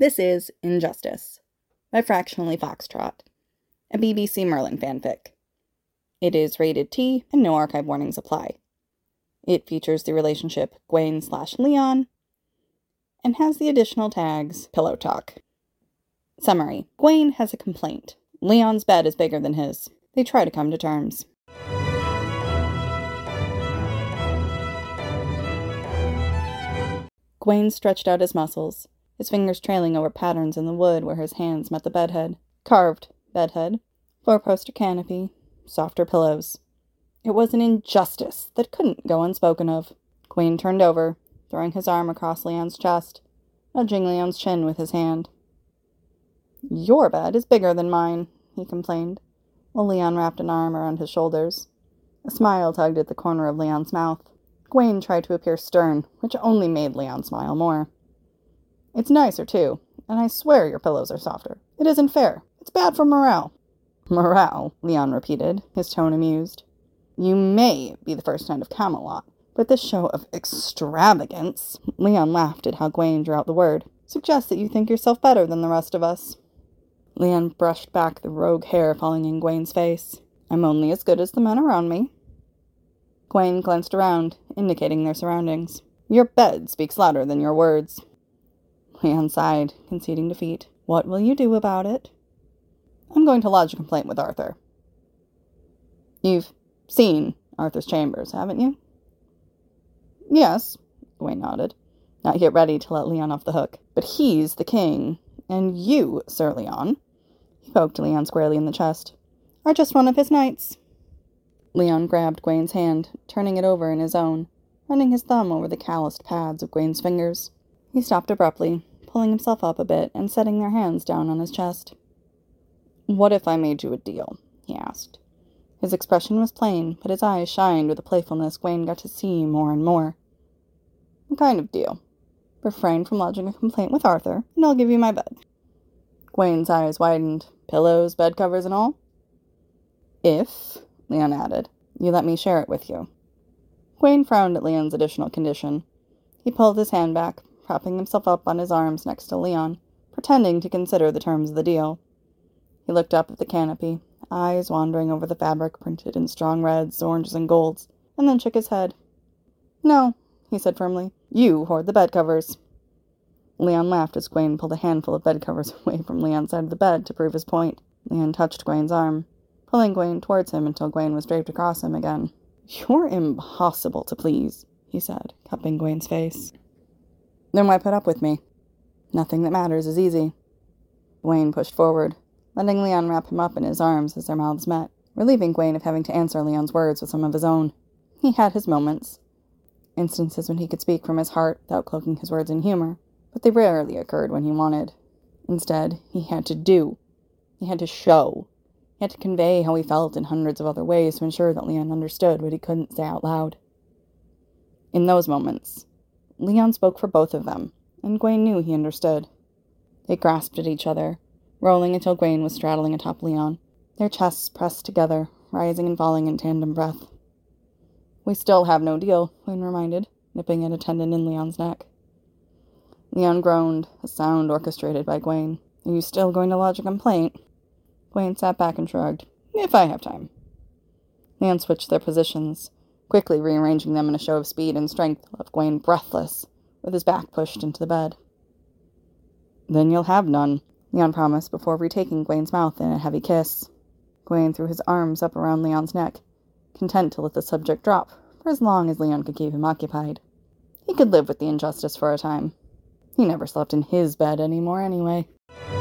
This is Injustice by Fractionally Foxtrot, a BBC Merlin fanfic. It is rated T and no archive warnings apply. It features the relationship Gwaine/Leon and has the additional tags Pillow Talk. Summary. Gwaine has a complaint. Leon's bed is bigger than his. They try to come to terms. Gwaine stretched out his muscles, his fingers trailing over patterns in the wood where his hands met the bedhead. Carved bedhead, four-poster canopy, softer pillows. It was an injustice that couldn't go unspoken of. Gwaine turned over, throwing his arm across Leon's chest, nudging Leon's chin with his hand. "Your bed is bigger than mine," he complained, while Leon wrapped an arm around his shoulders. A smile tugged at the corner of Leon's mouth. Gwaine tried to appear stern, which only made Leon smile more. "It's nicer, too, and I swear your pillows are softer. It isn't fair. It's bad for morale." "Morale," Leon repeated, his tone amused. "You may be the first Knight of Camelot, but this show of extravagance," Leon laughed at how Gwaine drew out the word, "suggests that you think yourself better than the rest of us." Leon brushed back the rogue hair falling in Gwaine's face. "I'm only as good as the men around me." Gwaine glanced around, indicating their surroundings. "Your bed speaks louder than your words." Leon sighed, conceding defeat. "What will you do about it?" "I'm going to lodge a complaint with Arthur." "You've seen Arthur's chambers, haven't you?" "Yes," Gwaine nodded, not yet ready to let Leon off the hook. "But he's the king, and you, Sir Leon," he poked Leon squarely in the chest, "are just one of his knights." Leon grabbed Gwaine's hand, turning it over in his own, running his thumb over the calloused pads of Gwaine's fingers. He stopped abruptly, pulling himself up a bit and setting their hands down on his chest. "What if I made you a deal?" he asked. His expression was plain, but his eyes shined with a playfulness Gwaine got to see more and more. "What kind of deal?" "Refrain from lodging a complaint with Arthur, and I'll give you my bed." Gwaine's eyes widened. "Pillows, bed covers, and all?" "If," Leon added, "you let me share it with you." Gwaine frowned at Leon's additional condition. He pulled his hand back, propping himself up on his arms next to Leon, pretending to consider the terms of the deal. He looked up at the canopy, eyes wandering over the fabric printed in strong reds, oranges, and golds, and then shook his head. "No," he said firmly. "You hoard the bed covers." Leon laughed as Gwaine pulled a handful of bed covers away from Leon's side of the bed to prove his point. Leon touched Gwaine's arm, pulling Gwaine towards him until Gwaine was draped across him again. "You're impossible to please," he said, cupping Gwaine's face. "Then why put up with me? Nothing that matters is easy." Gwaine pushed forward, letting Leon wrap him up in his arms as their mouths met, relieving Gwaine of having to answer Leon's words with some of his own. He had his moments. Instances when he could speak from his heart without cloaking his words in humor, but they rarely occurred when he wanted. Instead, he had to do. He had to show. He had to convey how he felt in hundreds of other ways to ensure that Leon understood what he couldn't say out loud. In those moments, Leon spoke for both of them, and Gwaine knew he understood. They grasped at each other, rolling until Gwaine was straddling atop Leon, their chests pressed together, rising and falling in tandem breath. "We still have no deal," Gwaine reminded, nipping at a tendon in Leon's neck. Leon groaned, a sound orchestrated by Gwaine. "Are you still going to lodge a complaint?" Gwaine sat back and shrugged. "If I have time." Leon switched their positions, quickly rearranging them in a show of speed and strength that left Gwaine breathless, with his back pushed into the bed. "Then you'll have none," Leon promised before retaking Gwaine's mouth in a heavy kiss. Gwaine threw his arms up around Leon's neck, content to let the subject drop for as long as Leon could keep him occupied. He could live with the injustice for a time. He never slept in his bed anymore anyway.